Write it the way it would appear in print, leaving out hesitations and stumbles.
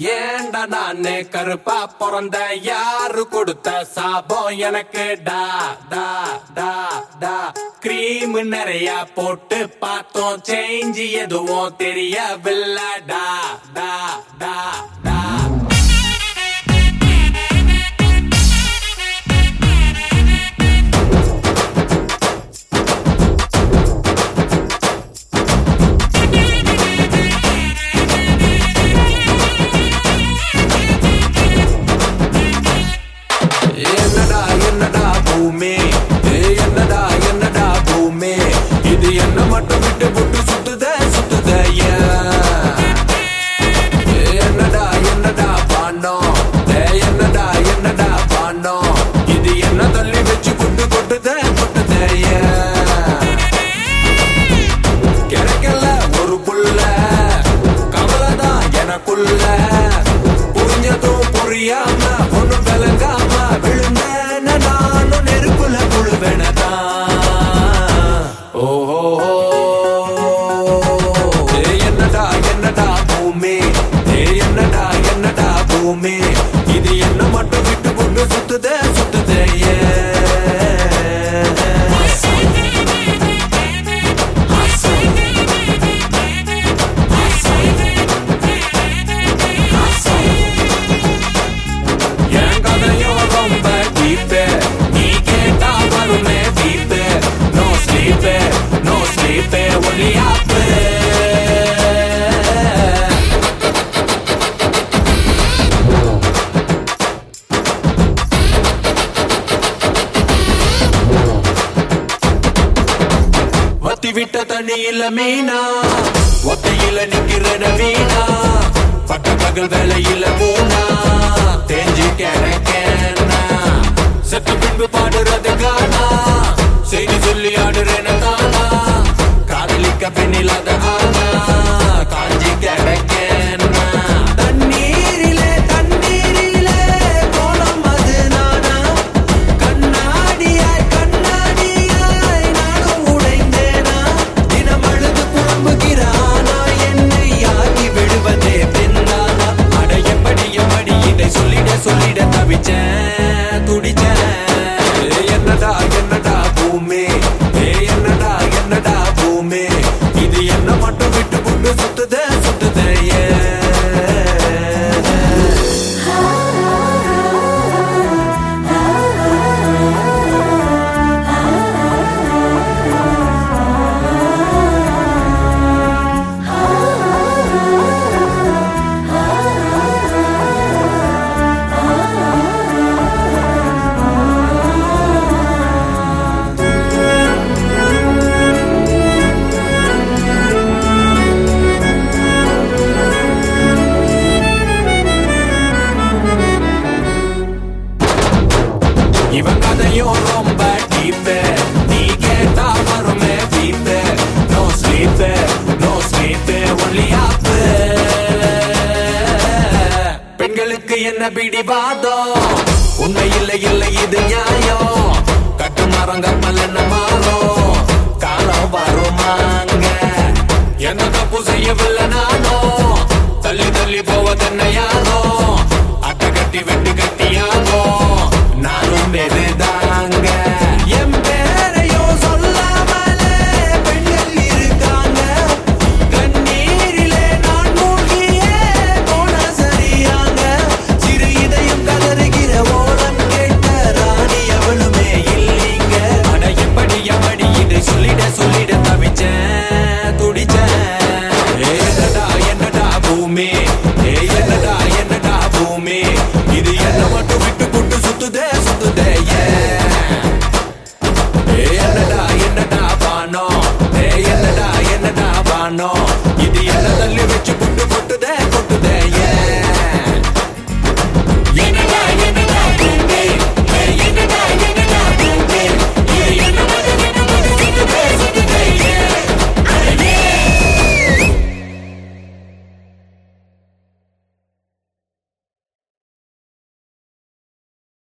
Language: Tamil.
ஏண்டா நானே கருப்பா பிறந்த யாரு கொடுத்த சாபம் எனக்கு டா டா டா டா கிரீம் நிறைய போட்டு பார்த்தோம் சேஞ்ச் எதுவும் தெரியவில்லை டா டா டா டா என்னடா பூமி என்னடா பூமி இது என்ன மட்டும் விட்டு புட்டு சுத்துத என்னடா பாண்டோம் என்னடா பாண்டோம் இது என்ன தள்ளி வச்சு கொட்டுத கிடைக்கல ஒரு புள்ள கவலைதான் எனக்குள்ள புரிஞ்சதும் புரியாம ஒண்ணும் விளங்காம விழுந்த நானும் நெருப்புல புழுவெனதான் ஓஹோ என்னடா பூமி என்னடா பூமி இது என்ன மட்டும் விட்டு கொண்டு சுத்துத விட்ட தண்ணியில மீனா ஒத்தையில நிக்கிற வீணா பட்ட பகல் வேலையில போனா தேஞ்சி கிடக்கேன்னா செத்த பின்பு பாடுறது காணா செய்தி சொல்லி ஆடுறேன தானா காதலிக்க பெண்ணில்லாத ஆனா காஞ்சி கிடக்கேன்னா தண்ணீரிலே கோலம் அது நானா கண்ணாடியாய் நானும் உடைந்தேனா தினம் அழுது புலம்புகிறானா என்னை ஆகி விடுவதே பெண்ணானா அட எப்படி இதை சொல்லிட தவிச்சேன் துடிச்சேன் என்னடா பூமி என்னடா பூமி இது என்ன மட்டும் விட்டு கொண்டு சுத்துத இவன் கதையும் ரொம்ப டீப்பு நீ கேட்டா வருமே வீப்பு நோ ஸ்லீப்பு ஒன்லி ஆப்பு பெண்களுக்கு என்ன பிடிவாதம் உண்மை இல்லை இது நியாயம் கட்டு மரம் கப்பல் என்ன மாறும் காலம் வருமாங்க என்ன தப்பு செய்யவில்லை நானும் தள்ளி போவதென்ன யாரோ அட்டை கட்டி வெட்டு கட்டியாகோ நானும் எதுதாங்க என் பேரையோ சொல்லாமலே பெண்கள் இருக்காங்க கண்ணீரிலே நான் மூழ்கியே போன சரியாங்க சிறு இதயம் கதறுகிற ஓரம் கேட்ட ராணி எவளுமே இல்லைங்க அட எப்படி இதை சொல்லிட தவிச்சேன் துடிச்சேன் என்னடா பூமி என்னடா பூமி இது என்ன மட்டும் விட்டு புட்டு சுத்துதே என்னடா பானோ என்னடா பானோ